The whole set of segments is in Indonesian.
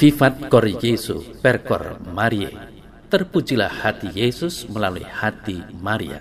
Vivat Cor Jesu Percor Mariae. Terpujilah hati Yesus melalui hati Maria.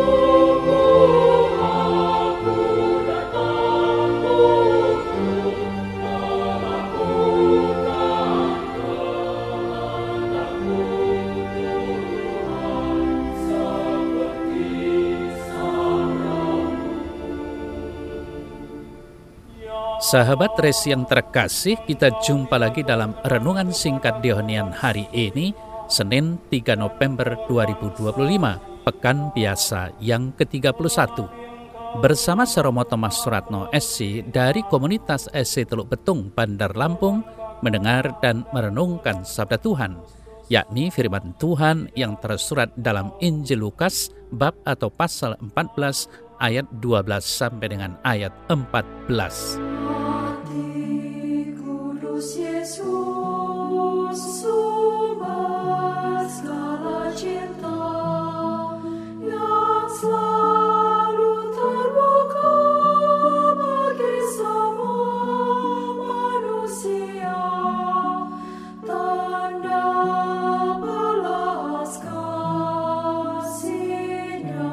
Sahabat Res yang terkasih, kita jumpa lagi dalam renungan singkat Dihonian hari ini, Senin 3 November 2025, Pekan Biasa yang ke-31. Bersama Saromo Thomas Suratno SC dari komunitas SC Teluk Betung, Bandar Lampung, mendengar dan merenungkan Sabda Tuhan, yakni firman Tuhan yang tersurat dalam Injil Lukas, bab atau pasal 14, ayat 12 sampai dengan ayat 14. Yesus, sumber segala cinta yang selalu terbuka bagi semua manusia, tanda belas kasih-Nya.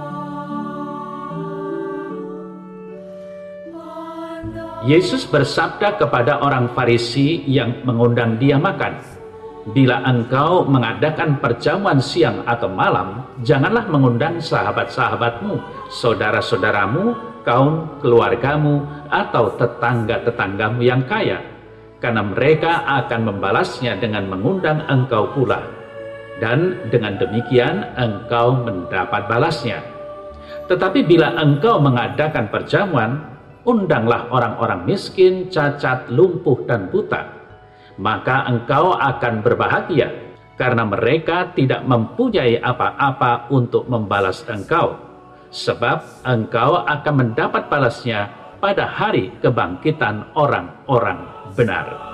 Yesus bersabda kepada orang Farisi yang mengundang dia makan, "Bila engkau mengadakan perjamuan siang atau malam, janganlah mengundang sahabat-sahabatmu, saudara-saudaramu, kaum keluargamu, atau tetangga-tetanggamu yang kaya, karena mereka akan membalasnya dengan mengundang engkau pula. Dan dengan demikian engkau mendapat balasnya. Tetapi bila engkau mengadakan perjamuan, undanglah orang-orang miskin, cacat, lumpuh, dan buta. Maka engkau akan berbahagia, karena mereka tidak mempunyai apa-apa untuk membalas engkau, sebab engkau akan mendapat balasnya pada hari kebangkitan orang-orang benar."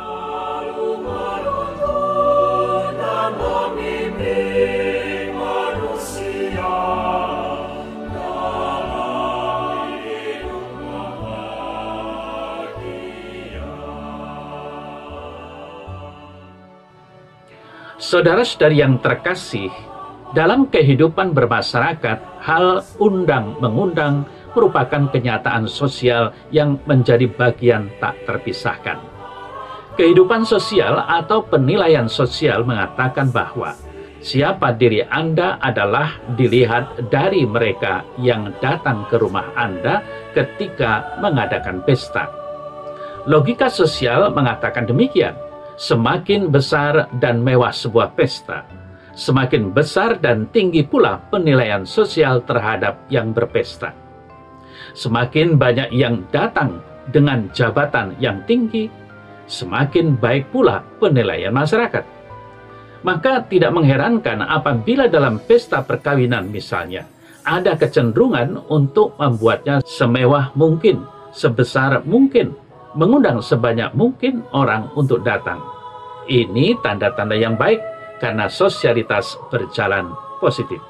Saudara-saudari yang terkasih, dalam kehidupan bermasyarakat, hal undang-mengundang merupakan kenyataan sosial yang menjadi bagian tak terpisahkan. Kehidupan sosial atau penilaian sosial mengatakan bahwa siapa diri Anda adalah dilihat dari mereka yang datang ke rumah Anda ketika mengadakan pesta. Logika sosial mengatakan demikian. Semakin besar dan mewah sebuah pesta, semakin besar dan tinggi pula penilaian sosial terhadap yang berpesta. Semakin banyak yang datang dengan jabatan yang tinggi, semakin baik pula penilaian masyarakat. Maka tidak mengherankan apabila dalam pesta perkawinan misalnya, ada kecenderungan untuk membuatnya semewah mungkin, sebesar mungkin, mengundang sebanyak mungkin orang untuk datang. Ini tanda-tanda yang baik karena sosialitas berjalan positif.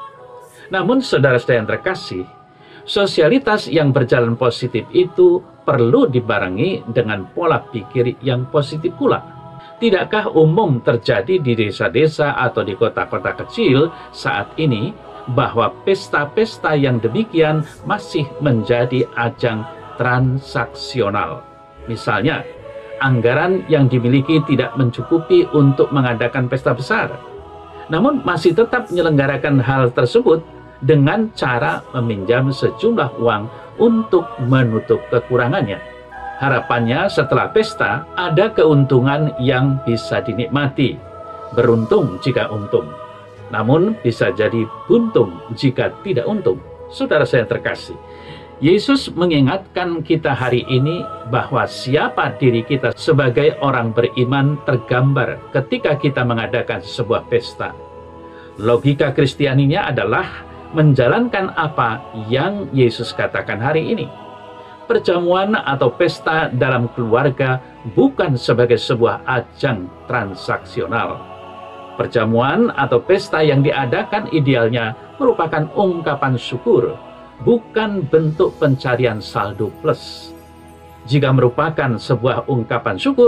Namun saudara-saudara yang terkasih, sosialitas yang berjalan positif itu perlu dibarengi dengan pola pikir yang positif pula. Tidakkah umum terjadi di desa-desa atau di kota-kota kecil saat ini bahwa pesta-pesta yang demikian masih menjadi ajang transaksional? Misalnya, anggaran yang dimiliki tidak mencukupi untuk mengadakan pesta besar, namun masih tetap menyelenggarakan hal tersebut dengan cara meminjam sejumlah uang untuk menutup kekurangannya. Harapannya setelah pesta ada keuntungan yang bisa dinikmati. Beruntung jika untung, namun bisa jadi buntung jika tidak untung. Saudara saya terkasih, Yesus mengingatkan kita hari ini bahwa siapa diri kita sebagai orang beriman tergambar ketika kita mengadakan sebuah pesta. Logika Kristianinya adalah menjalankan apa yang Yesus katakan hari ini. Perjamuan atau pesta dalam keluarga bukan sebagai sebuah ajang transaksional. Perjamuan atau pesta yang diadakan idealnya merupakan ungkapan syukur, bukan bentuk pencarian saldo plus. Jika merupakan sebuah ungkapan syukur,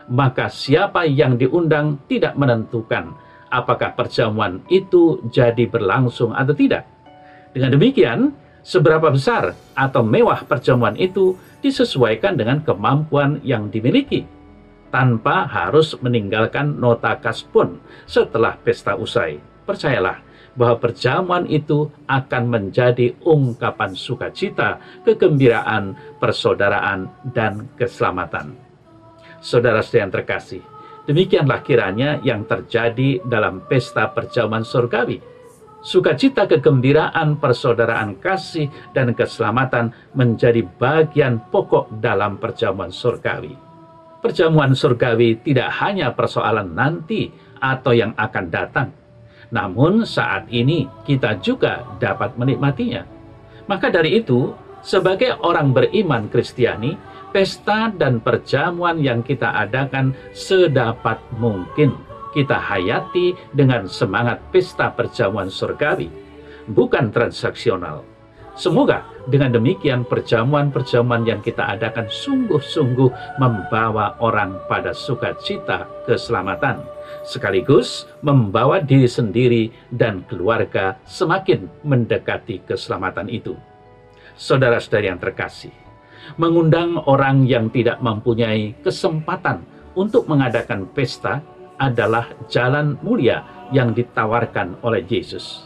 maka siapa yang diundang tidak menentukan apakah perjamuan itu jadi berlangsung atau tidak. Dengan demikian, seberapa besar atau mewah perjamuan itu disesuaikan dengan kemampuan yang dimiliki, tanpa harus meninggalkan nota kas pun setelah pesta usai. Percayalah bahwa perjamuan itu akan menjadi ungkapan sukacita, kegembiraan, persaudaraan, dan keselamatan. Saudara-saudara yang terkasih, demikianlah kiranya yang terjadi dalam pesta perjamuan surgawi. Sukacita, kegembiraan, persaudaraan, kasih, dan keselamatan menjadi bagian pokok dalam perjamuan surgawi. Perjamuan surgawi tidak hanya persoalan nanti atau yang akan datang, namun saat ini kita juga dapat menikmatinya. Maka dari itu, sebagai orang beriman Kristiani, pesta dan perjamuan yang kita adakan sedapat mungkin kita hayati dengan semangat pesta perjamuan surgawi, bukan transaksional. Semoga dengan demikian perjamuan-perjamuan yang kita adakan sungguh-sungguh membawa orang pada sukacita keselamatan, sekaligus membawa diri sendiri dan keluarga semakin mendekati keselamatan itu. Saudara-saudari yang terkasih, mengundang orang yang tidak mempunyai kesempatan untuk mengadakan pesta adalah jalan mulia yang ditawarkan oleh Yesus.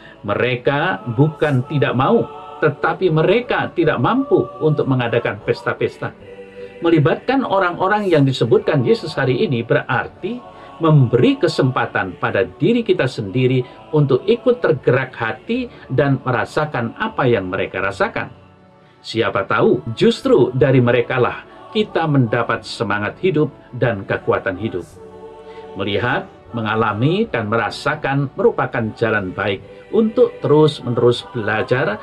Mereka bukan tidak mau, tetapi mereka tidak mampu untuk mengadakan pesta-pesta. Melibatkan orang-orang yang disebutkan Yesus hari ini berarti memberi kesempatan pada diri kita sendiri untuk ikut tergerak hati dan merasakan apa yang mereka rasakan. Siapa tahu justru dari merekalah kita mendapat semangat hidup dan kekuatan hidup. Melihat, mengalami, dan merasakan merupakan jalan baik untuk terus-menerus belajar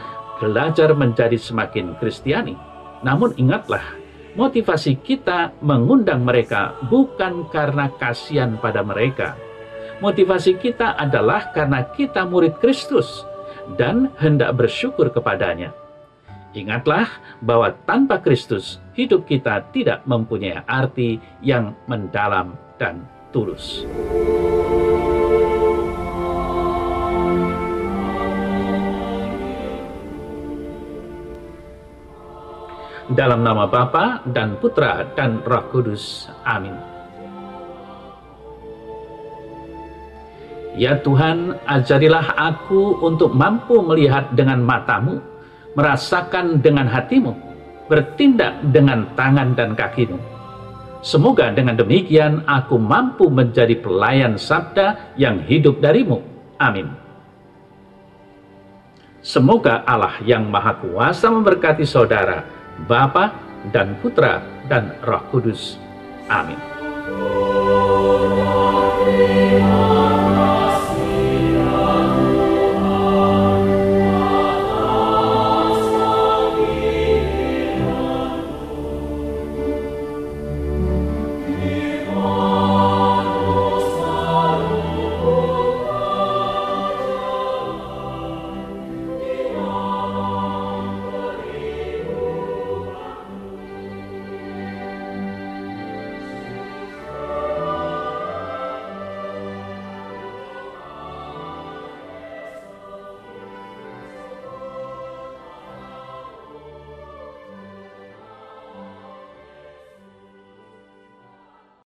menjadi semakin Kristiani. Namun ingatlah, motivasi kita mengundang mereka bukan karena kasihan pada mereka. Motivasi kita adalah karena kita murid Kristus dan hendak bersyukur kepadanya. Ingatlah bahwa tanpa Kristus, hidup kita tidak mempunyai arti yang mendalam dan tulus. Dalam nama Bapa dan Putra dan Roh Kudus. Amin. Ya Tuhan, ajarilah aku untuk mampu melihat dengan matamu, merasakan dengan hatimu, bertindak dengan tangan dan kakimu. Semoga dengan demikian aku mampu menjadi pelayan sabda yang hidup darimu. Amin. Semoga Allah yang Maha Kuasa memberkati saudara, Bapa dan Putra dan Roh Kudus. Amin.